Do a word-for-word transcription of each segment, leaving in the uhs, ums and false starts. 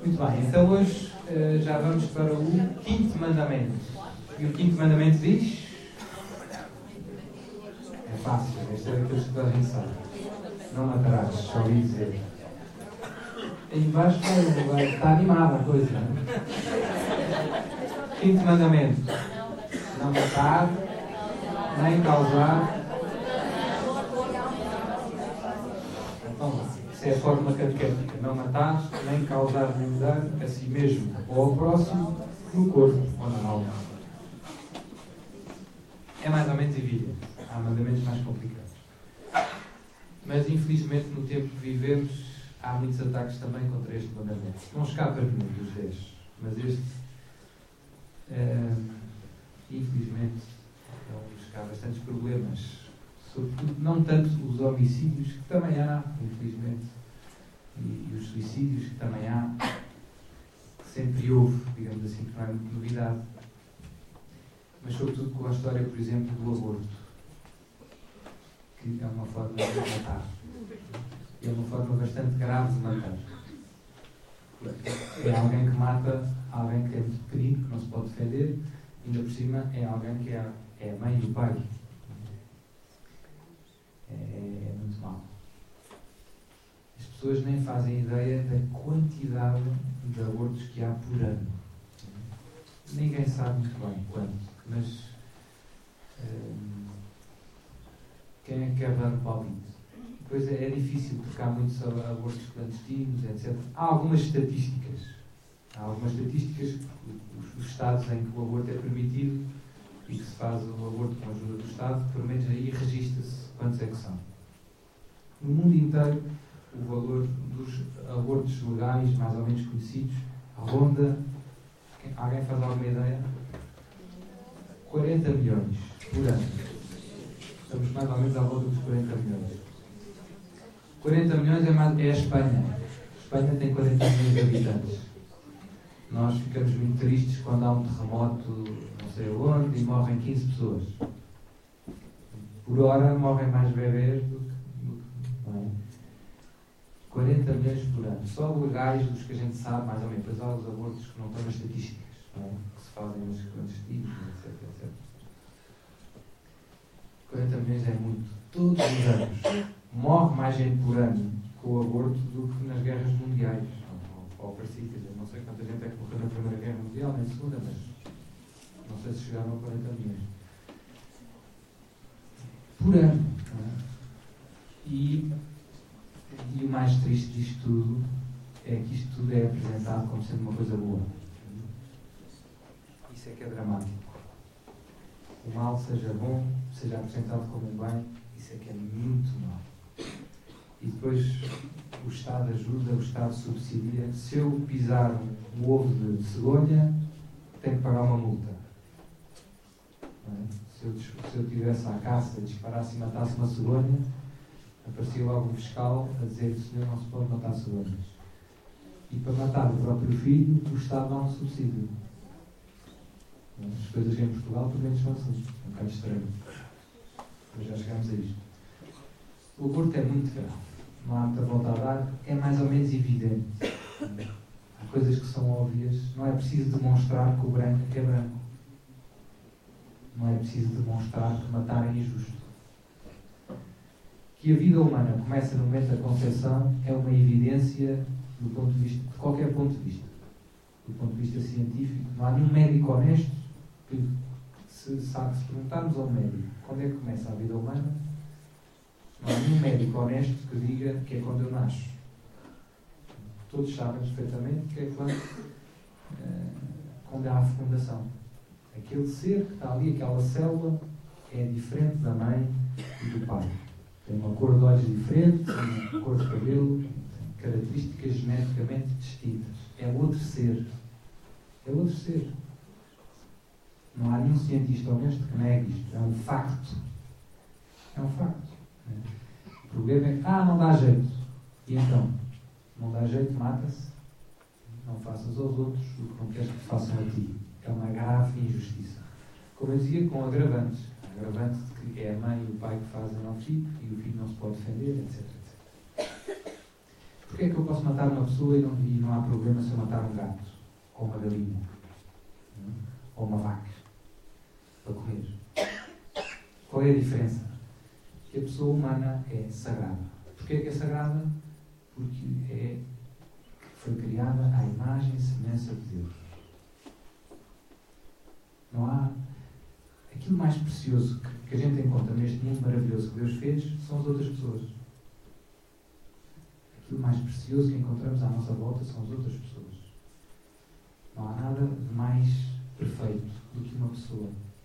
Muito bem, então hoje uh, já vamos para o quinto mandamento. E o quinto mandamento diz... É fácil, este é daqueles que toda a gente sabe. Não matarás, só ouvi dizer. Aí embaixo vai, vai, está animada a coisa, não é? Quinto mandamento. Não matar, nem causar... Então lá. Isso é a forma catequética. Não matar, nem causar nenhum dano a si mesmo ou ao próximo, no corpo ou na alma. É mais ou menos evidente. Há mandamentos mais complicados. Mas, infelizmente, no tempo que vivemos, há muitos ataques também contra este mandamento. Não escapa nenhum dos dez. Mas este, é, infelizmente, é um dos que há bastantes problemas. Sobretudo, não tanto os homicídios, que também há, infelizmente, e, e os suicídios, que também há, que sempre houve, digamos assim, que não é muito novidade. Mas, sobretudo, com a história, por exemplo, do aborto, que é uma forma de matar. E é uma forma bastante grave de matar. É alguém que mata alguém que é muito pequenino, que não se pode defender, e ainda por cima é alguém que é, é a mãe e o pai. É, é muito mau. As pessoas nem fazem ideia da quantidade de abortos que há por ano. Ninguém sabe muito bem quanto, mas hum, quem é que quer dar o palpite? Pois é, é difícil porque há muitos abortos clandestinos, etcétera. Há algumas estatísticas. Há algumas estatísticas, os, os estados em que o aborto é permitido e que se faz o aborto com a ajuda do Estado, pelo menos aí registra-se quantos é que são. No mundo inteiro, o valor dos abortos legais, mais ou menos conhecidos, ronda, alguém faz alguma ideia? quarenta milhões por ano. Estamos mais ou menos à volta dos quarenta milhões. quarenta milhões é, mais, é a Espanha. A Espanha tem quarenta milhões de habitantes. Nós ficamos muito tristes quando há um terremoto, não sei onde, e morrem quinze pessoas. Por hora morrem mais bebês do que... Não é? quarenta milhões por ano. Só legais, dos que a gente sabe, mais ou menos. Depois há os abortos que não estão nas estatísticas, não é? Que se fazem nos clandestinos, etcétera, etcétera. quarenta milhões é muito. Todos os anos. Morre mais gente por ano com o aborto do que nas guerras mundiais. Ou, ou parecidas. Eu não sei quanta gente é que morreu na Primeira Guerra Mundial, nem na Segunda, mas não sei se chegaram a quarenta milhões. Por ano. Não é? E, e o mais triste disto tudo é que isto tudo é apresentado como sendo uma coisa boa. Isso é que é dramático. O mal seja bom, seja apresentado como um bem, isso é que é muito mau. E depois o Estado ajuda, o Estado subsidia. Se eu pisar um ovo de cegonha, tenho que pagar uma multa. Não é? Se eu, se eu tivesse à caça, disparasse e matasse uma cegonha, aparecia logo um fiscal a dizer que o senhor não se pode matar cegonhas. E para matar o próprio filho, o Estado dá um subsídio. As coisas em Portugal, pelo menos, são assim. É um bocado estranho. Mas já chegamos a isto. O aborto é muito grave. Não há muita volta a dar. É mais ou menos evidente. Há coisas que são óbvias. Não é preciso demonstrar que o branco é branco. Não é preciso demonstrar que matar é injusto. Que a vida humana começa no momento da concepção é uma evidência do ponto de vista, de qualquer ponto de vista. Do ponto de vista científico, não há nenhum médico honesto que, se, sabe, se perguntarmos a um médico quando é que começa a vida humana, não há nenhum médico honesto que diga que é quando eu nasço. Todos sabem perfeitamente que é quando, uh, quando há a fecundação. Aquele ser que está ali, aquela célula, é diferente da mãe e do pai. Tem uma cor de olhos diferente, uma cor de cabelo, características geneticamente distintas. É outro ser. É outro ser. Não há nenhum cientista honesto que negue isto. É um facto. É um facto. O problema é que, ah, não dá jeito. E então? Não dá jeito, mata-se. Não faças aos outros o que não queres que façam a ti. É uma grave injustiça. Como eu dizia, com agravantes. Agravante de que é a mãe e o pai que fazem ao filho e o filho não se pode defender, etcétera, etcétera. Porquê é que eu posso matar uma pessoa e não, e não há problema se eu matar um gato? Ou uma galinha? Ou uma vaca? Para comer? Qual é a diferença? Que a pessoa humana é sagrada. Porquê é que é sagrada? Porque é, foi criada à imagem e semelhança de Deus. Não há... Aquilo mais precioso que, que a gente encontra neste mundo maravilhoso que Deus fez são as outras pessoas. Aquilo mais precioso que encontramos à nossa volta são as outras pessoas. Não há nada de mais perfeito do que uma pessoa.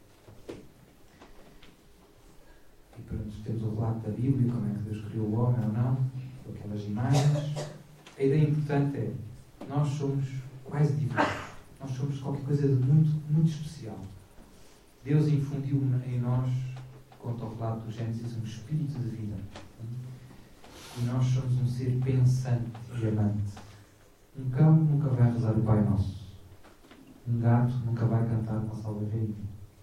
E pronto, temos o relato da Bíblia, como é que Deus criou o homem ou não, com aquelas imagens. A ideia importante é, nós somos quase divinos. Nós somos qualquer coisa de muito, muito especial. Deus infundiu em nós, conta o relato do Gênesis, um espírito de vida. E nós somos um ser pensante e amante. Um cão nunca vai rezar o Pai Nosso. Um gato nunca vai cantar uma salva rainha.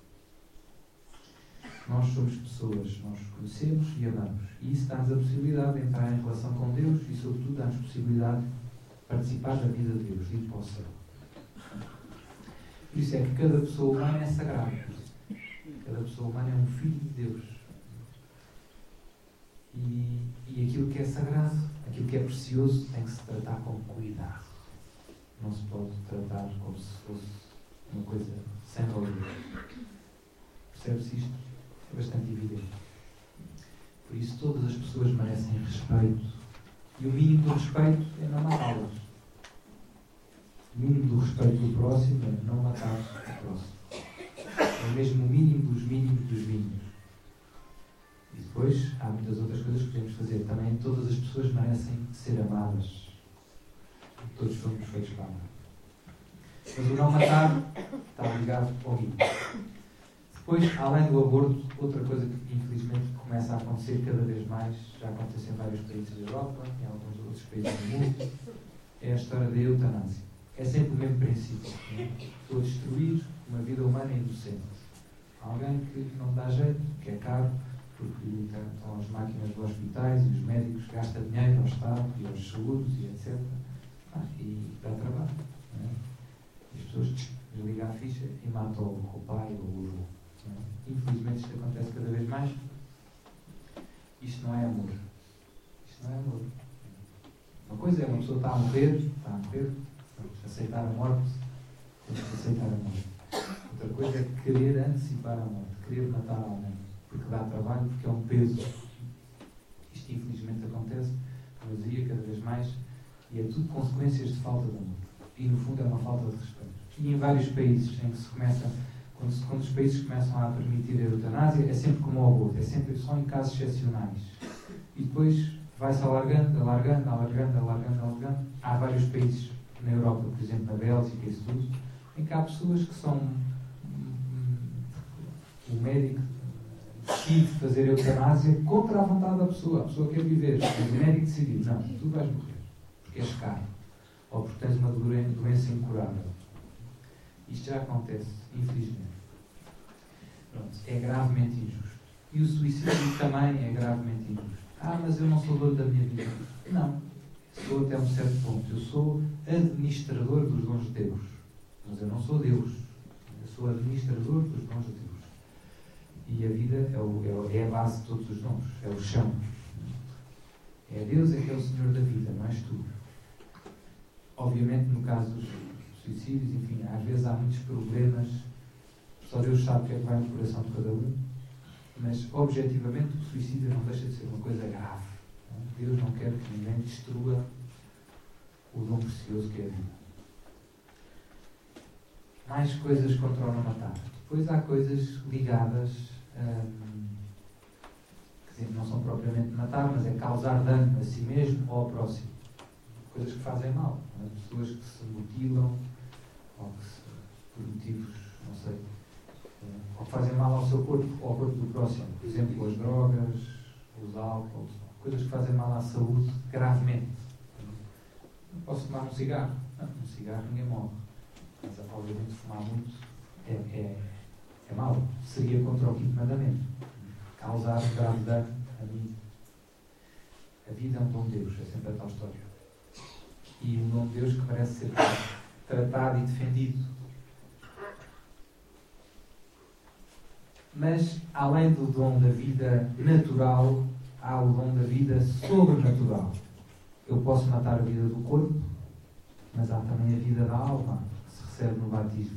Nós somos pessoas, nós conhecemos e amamos. E isso dá-nos a possibilidade de entrar em relação com Deus e, sobretudo, dá-nos a possibilidade de participar da vida de Deus, de ir para o céu. Por isso é que cada pessoa humana é sagrada. Cada pessoa humana é um filho de Deus. E, e aquilo que é sagrado, aquilo que é precioso, tem que se tratar com cuidado. Não se pode tratar como se fosse uma coisa sem valor. Percebe-se isto? É bastante evidente. Por isso todas as pessoas merecem respeito. E o mínimo do respeito é não matá-las. O mínimo do respeito do próximo é não matar o próximo. É mesmo o mínimo dos mínimos dos mínimos. E depois há muitas outras coisas que podemos fazer. Também todas as pessoas merecem ser amadas. Todos somos feitos para amar. Mas o não matar está ligado ao mínimo. Depois, além do aborto, outra coisa que infelizmente começa a acontecer cada vez mais, já acontece em vários países da Europa, em alguns outros países do mundo, é a história da eutanásia. É sempre o mesmo princípio. Né? Estou a destruir uma vida humana inocente. Alguém que não dá jeito, que é caro, porque estão as máquinas dos hospitais e os médicos gastam dinheiro ao Estado e aos seguros e etcétera. Ah, e dá trabalho. Né? E as pessoas desligam a ficha e matam o pai ou o avô. Infelizmente isto acontece cada vez mais. Isto não é amor. Isto não é amor. Uma coisa é uma pessoa está a morrer, está a morrer, aceitar a morte, temos que aceitar a morte. Outra coisa é querer antecipar a morte, querer matar alguém, porque dá trabalho, porque é um peso. Isto infelizmente acontece, como eu dizia, cada vez mais, e é tudo consequências de falta de amor. E no fundo é uma falta de respeito. E em vários países em que se começa, quando, se, quando os países começam a permitir a eutanásia, é sempre como o aborto, é sempre só em casos excepcionais. E depois vai-se alargando, alargando, alargando, alargando, alargando. Há vários países na Europa, por exemplo, na Bélgica e isso tudo, em que há pessoas que são... O médico decide fazer a eutanásia contra a vontade da pessoa. A pessoa quer viver, mas o médico decidiu, não, tu vais morrer, porque és caro, ou porque tens uma doença incurável. Isto já acontece, infelizmente. Pronto, é gravemente injusto. E o suicídio também é gravemente injusto. Ah, mas eu não sou dono da minha vida. Não. Sou até um certo ponto. Eu sou administrador dos dons de Deus. Mas eu não sou Deus. Eu sou administrador dos dons de Deus. E a vida é, o, é, o, é a base de todos os dons. É o chão. É Deus é que é o Senhor da vida, não és tu. Obviamente, no caso dos suicídios, enfim, às vezes há muitos problemas. Só Deus sabe o que é que vai no coração de cada um. Mas, objetivamente, o suicídio não deixa de ser uma coisa grave. Deus não quer que ninguém destrua o dom precioso que é a vida. Mais coisas contra o não matar. Depois há coisas ligadas, hum, quer dizer, não são propriamente matar, mas é causar dano a si mesmo ou ao próximo. Coisas que fazem mal. Não é? Pessoas que se mutilam, ou que se, por motivos, não sei, ou que fazem mal ao seu corpo, ou ao corpo do próximo. Por exemplo, as drogas, os álcools, coisas que fazem mal à saúde gravemente. Não posso fumar um cigarro. Não, um cigarro ninguém morre. Mas, obviamente, fumar muito é, é, é mau. Seria contra o quinto mandamento. Causar um grave dano a mim. A vida é um dom de Deus. É sempre a tal história. e um dom de Deus que merece ser tratado e defendido. Mas, além do dom da vida natural, há o dom da vida sobrenatural. Eu posso matar a vida do corpo, mas há também a vida da alma, que se recebe no batismo.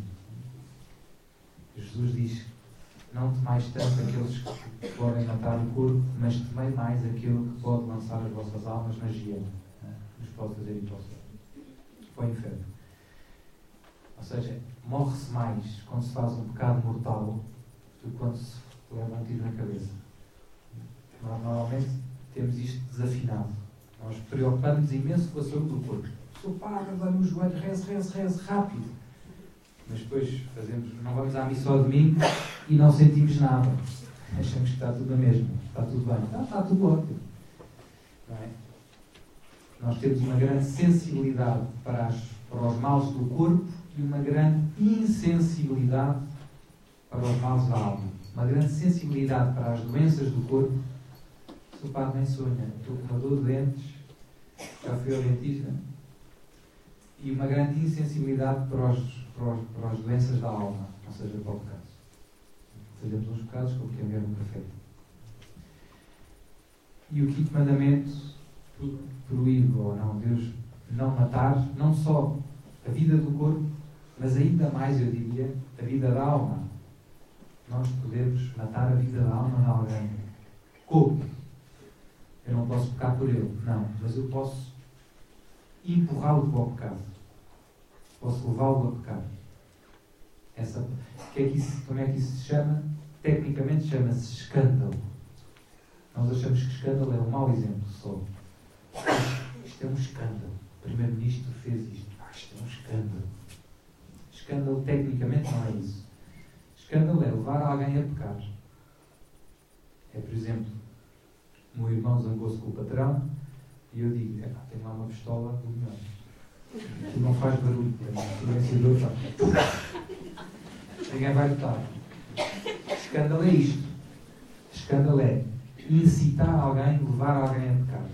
Jesus diz: não temais tanto aqueles que podem matar o corpo, mas temei mais aquele que pode lançar as vossas almas na hiena, nos pode fazer ir para o céu, para o inferno. Ou seja, morre-se mais quando se faz um pecado mortal do que quando se leva um tiro na cabeça. Nós normalmente temos isto desafinado. Nós preocupamos imenso com a saúde do corpo. Sou padre, dá-me os joelhos, reze, reze, reze, rápido. Mas depois fazemos, não vamos à missa ao domingo e não sentimos nada. Achamos que está tudo a mesma. Está tudo bem. Está, está tudo ótimo. Não é? Nós temos uma grande sensibilidade para, as, para os males do corpo e uma grande insensibilidade para os males da alma. Uma grande sensibilidade para as doenças do corpo. Se o padre nem sonha, estou com uma dor de dentes, já fui ao dentista. E uma grande insensibilidade para, os, para, os, para as doenças da alma, ou seja, para o pecado. Fazemos uns pecados como quem bebe um café. E o quinto mandamento proíbe, ou não, Deus não matar, não só a vida do corpo, mas ainda mais, eu diria, a vida da alma. Nós podemos matar a vida da alma de alguém. Como? Eu não posso pecar por ele. Não, mas eu posso empurrá-lo para o pecado. Posso levá-lo a pecar. Essa, que é que isso, como é que isso se chama? Tecnicamente chama-se escândalo. Nós achamos que escândalo é um mau exemplo só. Isto é um escândalo. O primeiro-ministro fez isto. Ah, isto é um escândalo. Escândalo tecnicamente não é isso. Escândalo é levar alguém a pecar. É, por exemplo, o meu irmão zangou-se com o patrão e eu digo: é pá, tenho lá uma pistola do melhor. Tu não faz barulho, o silenciador faz. Ninguém vai notar. Escândalo é isto. Escândalo é incitar alguém, levar alguém a pecar.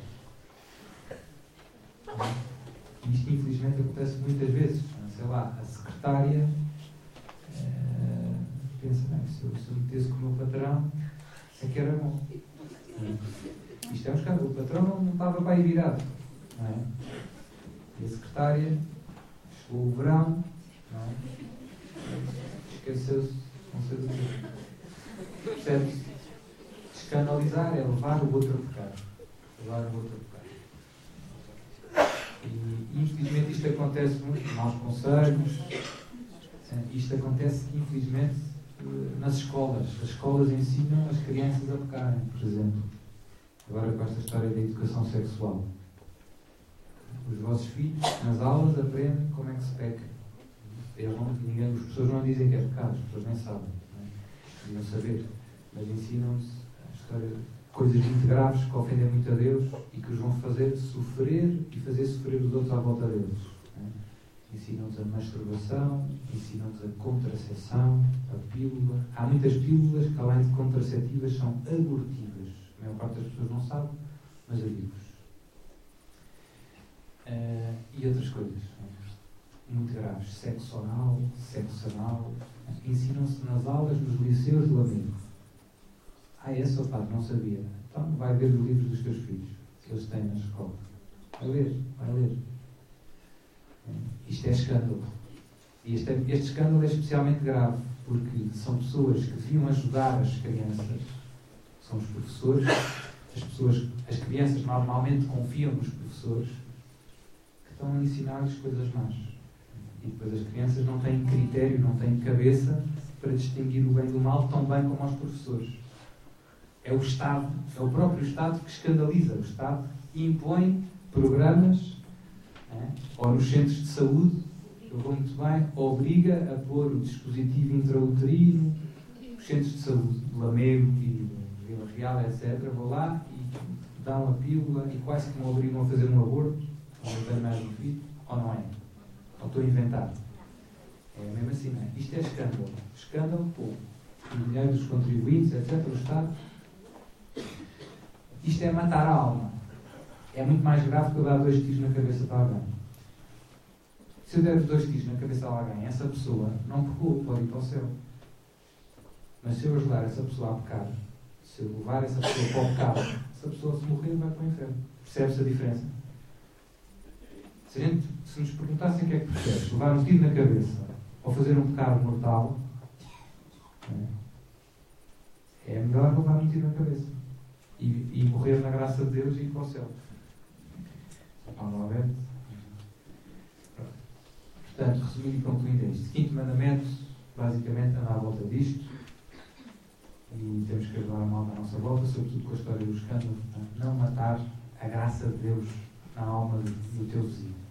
E isto, infelizmente, acontece muitas vezes. Sei lá, a secretária uh, pensa: bem, se eu, se eu metesse com o meu patrão, é que era bom. Isto é um escândalo. O patrão não, não estava para aí virado. Não é? E a secretária chegou o verão, não é? Esqueceu-se, não sei do que. Percebe-se? Escandalizar é levar o outro a pecar. Levar o outro a pecar. E infelizmente isto acontece muito, maus conselhos. Isto acontece, infelizmente, nas escolas. As escolas ensinam as crianças a pecarem, por exemplo. Agora com esta história da educação sexual. Os vossos filhos, nas aulas, aprendem como é que se peca. Eles não, ninguém, as pessoas não dizem que é pecado, as pessoas nem sabem. Não é? Deviam saber. Mas ensinam-se a história, coisas muito graves que ofendem muito a Deus e que os vão fazer sofrer e fazer sofrer os outros à volta deles. É? Ensinam-nos a masturbação, ensinam-nos a contracepção, a pílula. Há muitas pílulas que, além de contraceptivas, são abortivas. A maior parte das pessoas não sabe, mas eu digo-vos. Uh, e outras coisas muito graves, sexo oral, sexo anal, ensinam-se nas aulas dos liceus do amigo. Ah, é só padre, não sabia. Então vai ver os livros dos teus filhos que eles têm na escola. Vai ler, vai ler. Isto é escândalo. E este, este escândalo é especialmente grave porque são pessoas que deviam ajudar as crianças, são os professores. As pessoas, as crianças normalmente confiam nos professores que estão a ensinar-lhes coisas más. E depois as crianças não têm critério, não têm cabeça para distinguir o bem do mal tão bem como os professores. É o Estado, é o próprio Estado que escandaliza. O Estado impõe programas, é? Ou nos centros de saúde, eu vou muito bem, obriga a pôr o dispositivo intrauterino, os centros de saúde, de Lamego e Vila Real, etcétera. Vou lá e dão a pílula e quase que me obrigam a fazer um aborto, ou não tenho mais um filho, ou não é? Ou estou a inventar. É mesmo assim, não é? Isto é escândalo. Escândalo, pô. O dinheiro dos contribuintes, etcétera. O Estado. Isto é matar a alma. É muito mais grave que eu dar dois tiros na cabeça para alguém. Se eu der os dois tiros na cabeça de alguém, essa pessoa não pecou, pode ir para o céu. Mas se eu ajudar essa pessoa a pecar, se eu levar essa pessoa para o pecado, essa pessoa, se morrer, vai para o inferno. Percebe-se a diferença? Se, a gente, se nos perguntassem o que é que preferes, levar um tiro na cabeça ou fazer um pecado mortal, é melhor levar um tiro na cabeça e, e morrer na graça de Deus e ir para o céu. Paulo Alberto. Portanto, resumindo e concluindo isto, quinto mandamento, basicamente, anda à volta disto, e temos que ajudar a malta à nossa volta, sobretudo com a história do escândalo. Portanto, não matar a graça de Deus na alma do, do teu vizinho.